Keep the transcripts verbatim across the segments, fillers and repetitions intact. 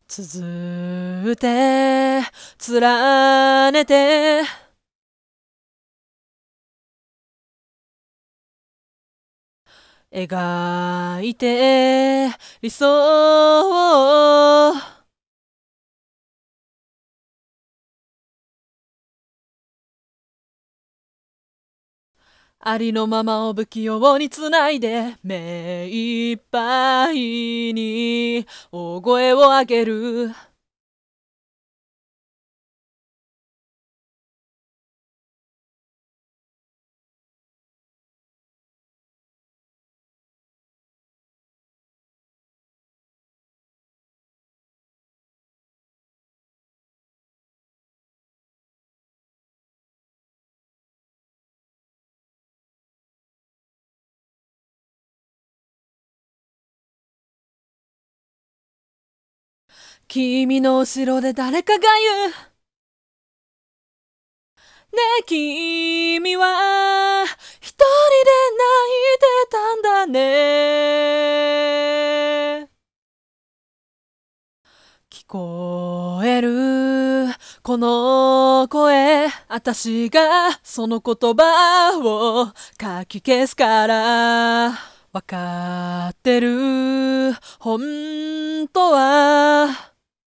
続いて連ねて描いて理想をありのままを不器用につないで目いっぱいに大声を上げる。君の後ろで誰かが言う。ねえ君は一人で泣いてたんだね。聞こえるこの声、私がその言葉をかき消すから。わかってる本当は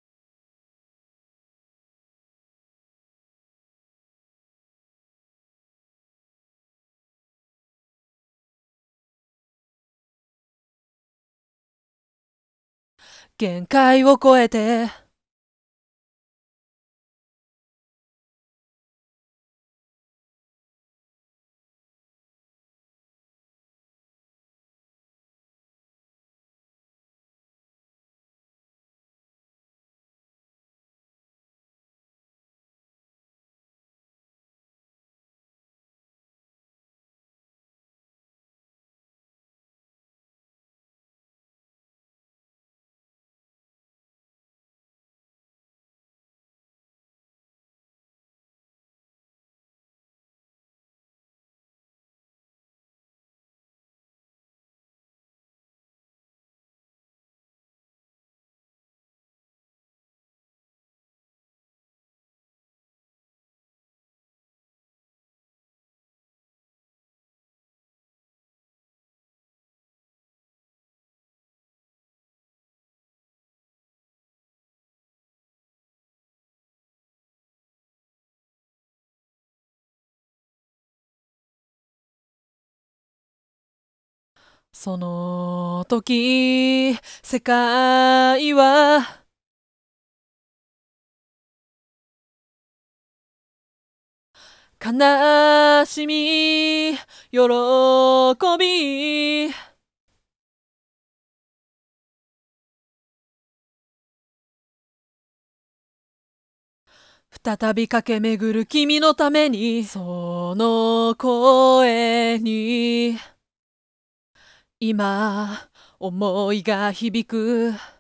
限界を超えてその時世界は悲しみ喜び再び駆け巡る君のためにその声に今思いが響く。